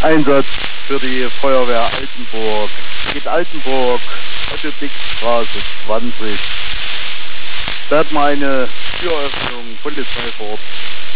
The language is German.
Einsatz für die Feuerwehr Altenburg. Geht Altenburg, Otto-Dix-Straße 20. Da hat man eine Türöffnung, Polizei vor Ort.